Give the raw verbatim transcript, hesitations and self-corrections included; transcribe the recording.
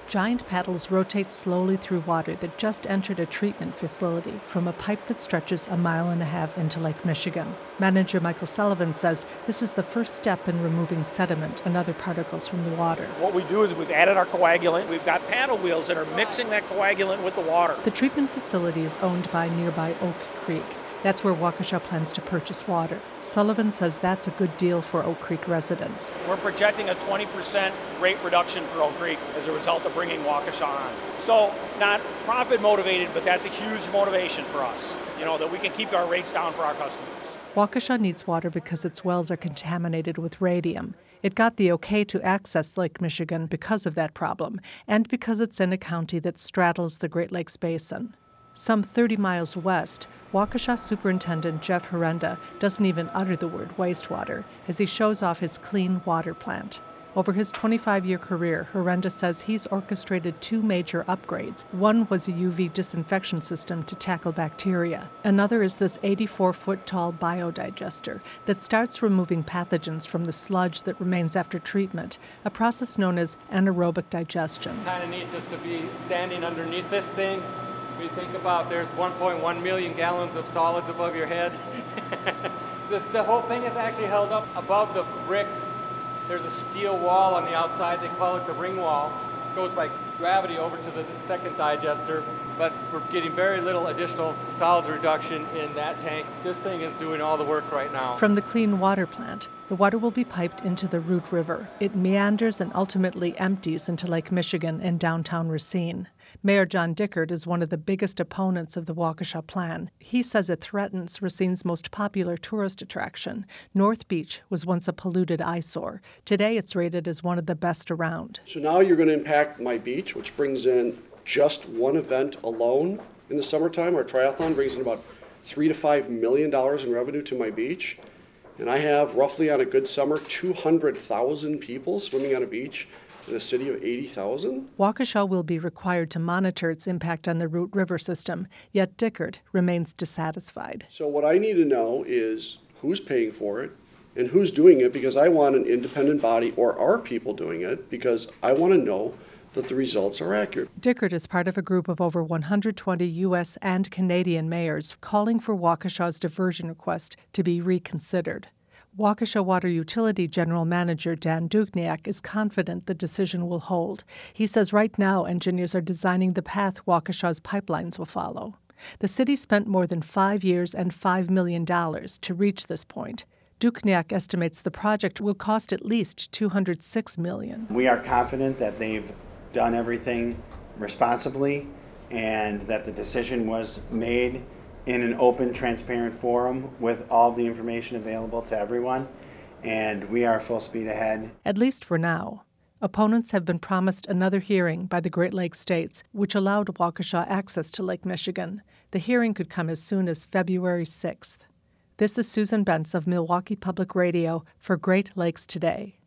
Giant paddles rotate slowly through water that just entered a treatment facility from a pipe that stretches a mile and a half into Lake Michigan. Manager Michael Sullivan says this is the first step in removing sediment and other particles from the water. What we do is we've added our coagulant. We've got paddle wheels that are mixing that coagulant with the water. The treatment facility is owned by nearby Oak Creek. That's where Waukesha plans to purchase water. Sullivan says that's a good deal for Oak Creek residents. We're projecting a twenty percent rate reduction for Oak Creek as a result of bringing Waukesha on. So not profit motivated, but that's a huge motivation for us, you know, that we can keep our rates down for our customers. Waukesha needs water because its wells are contaminated with radium. It got the okay to access Lake Michigan because of that problem, and because it's in a county that straddles the Great Lakes Basin. Some thirty miles west, Waukesha Superintendent Jeff Herenda doesn't even utter the word wastewater as he shows off his clean water plant. Over his twenty-five-year career, Herenda says he's orchestrated two major upgrades. One was a U V disinfection system to tackle bacteria. Another is this eighty-four-foot-tall biodigester that starts removing pathogens from the sludge that remains after treatment, a process known as anaerobic digestion. Kind of neat just to be standing underneath this thing. We think about there's one point one million gallons of solids above your head. the, the whole thing is actually held up above the brick. There's a steel wall on the outside. They call it the ring wall. It goes by gravity over to the, the second digester, but we're getting very little additional solids reduction in that tank. This thing is doing all the work right now. From the clean water plant, the water will be piped into the Root River. It meanders and ultimately empties into Lake Michigan in downtown Racine. Mayor John Dickert is one of the biggest opponents of the Waukesha plan. He says it threatens Racine's most popular tourist attraction. North Beach was once a polluted eyesore. Today it's rated as one of the best around. So now you're going to impact my beach, which brings in just one event alone in the summertime. Our triathlon brings in about three to five million dollars in revenue to my beach. And I have roughly on a good summer two hundred thousand people swimming on a beach in a city of eighty thousand. Waukesha will be required to monitor its impact on the Root River system, yet Dickert remains dissatisfied. So what I need to know is who's paying for it and who's doing it, because I want an independent body, or are people doing it, because I want to know that the results are accurate. Dickert is part of a group of over one hundred twenty U S and Canadian mayors calling for Waukesha's diversion request to be reconsidered. Waukesha Water Utility General Manager Dan Dukniak is confident the decision will hold. He says right now engineers are designing the path Waukesha's pipelines will follow. The city spent more than five years and five million dollars to reach this point. Dukniak estimates the project will cost at least two hundred six million dollars. We are confident that they've done everything responsibly and that the decision was made in an open, transparent forum with all the information available to everyone, and we are full speed ahead. At least for now. Opponents have been promised another hearing by the Great Lakes states, which allowed Waukesha access to Lake Michigan. The hearing could come as soon as February sixth. This is Susan Bentz of Milwaukee Public Radio for Great Lakes Today.